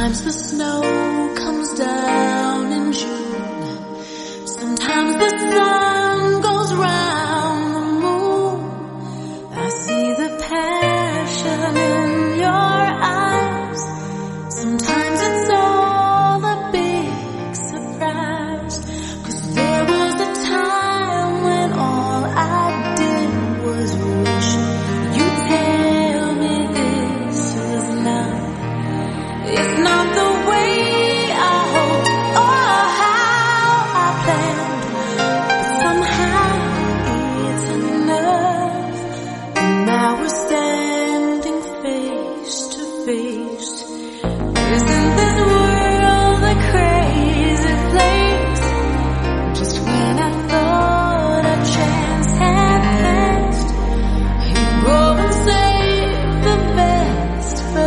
Sometimes the snow comes down in June. Sometimes the sun goes round the moon. I see the passion in your eyes. Sometimes it's all a big surprise. 'Cause there was a time when all I did was wish you'd tell me this is love. It's not the way I hoped or how I planned, but somehow it's enough. And now we're standing face to face. Isn't this world a crazy place? Just when I thought a chance had passed, you go and save the best for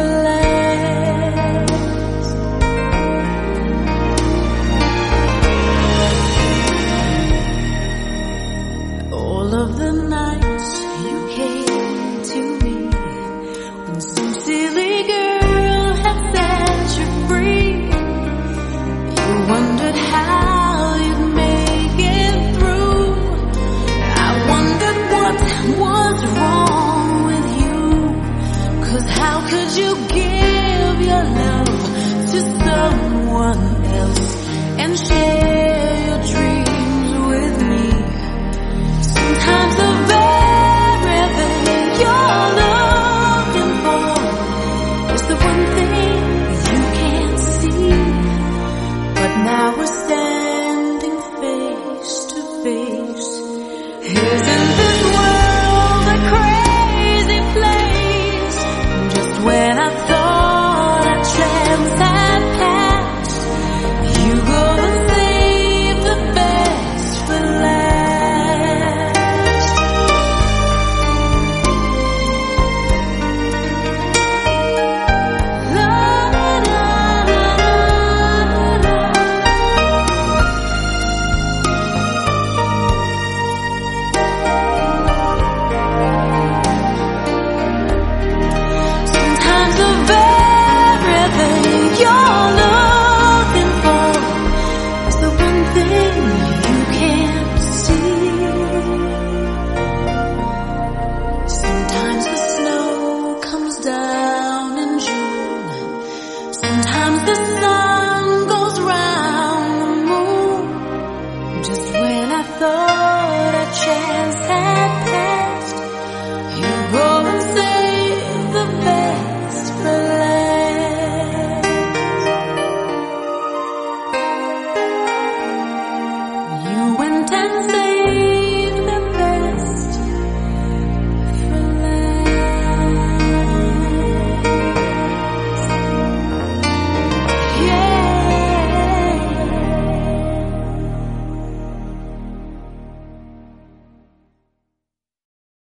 last. All of the nights you came to me when some silly girl had set you free. You wondered how you'd make it through. I wondered what was wrong with you. 'Cause how could you give your love to someone else and share your dreams with me? Sometimes the very thing you're looking for is the one thing you can't see. But now we're standing face to face. Isn't this world a crazy place? Just when I thought a chance had passed, you go and save the best for last. La, la, la, la, la. Sometimes the very thing you're looking for is the one thing you can't see. Sometimes the snow comes down in June. Sometimes the sun